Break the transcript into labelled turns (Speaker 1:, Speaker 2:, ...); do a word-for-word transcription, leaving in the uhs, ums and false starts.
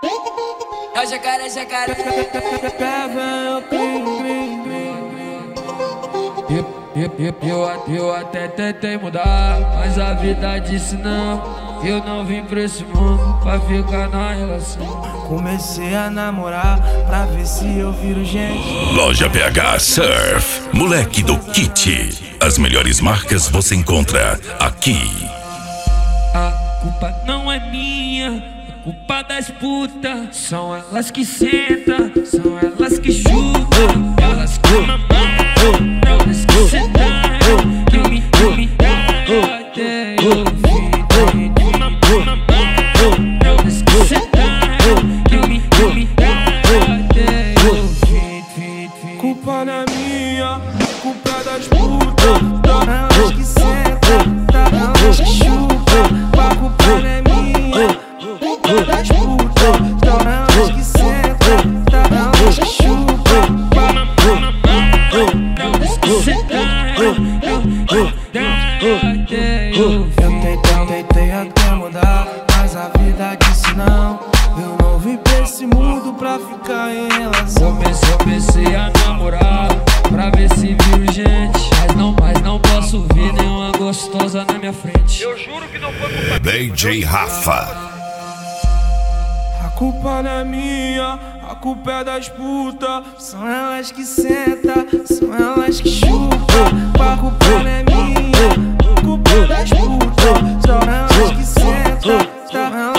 Speaker 1: É o jacaré, jacaré.
Speaker 2: Eu, eu, eu, eu, eu até tentei mudar, mas a vida disse não. Eu não vim pra esse mundo pra ficar na relação.
Speaker 3: Comecei a namorar pra ver se eu viro gente.
Speaker 4: Loja B H Surf, moleque do kit. As melhores marcas você encontra aqui.
Speaker 2: A culpa não é minha, é culpa das putas. São elas que sentam, são elas que chutam. Elas que mamam, elas que sentam. Que me, que me dá até eu vi. Elas que sentam, que me, que me dá até eu vi.
Speaker 3: Culpa não é minha, culpa é das putas. Elas que sentam, elas que chupam. A culpa não é minha, culpa é das putas. Elas que sentam, elas que chupam.
Speaker 2: Elas que sentam, até eu vi.
Speaker 3: Eu tentei, tentei até mudar, mas a vida disse não. Eu não vim pra esse mundo pra ficar em relação.
Speaker 2: Comecei, comecei a namorar pra ver se viro gente. Mas não, mas não posso ver nenhuma gostosa na minha frente.
Speaker 1: Eu juro que não foi culpa
Speaker 4: D J Rafa.
Speaker 3: A culpa não é minha, a culpa é das putas. São elas que sentam, são elas que chupam. A culpa não é minha, a culpa é das putas. São elas que sentam, são elas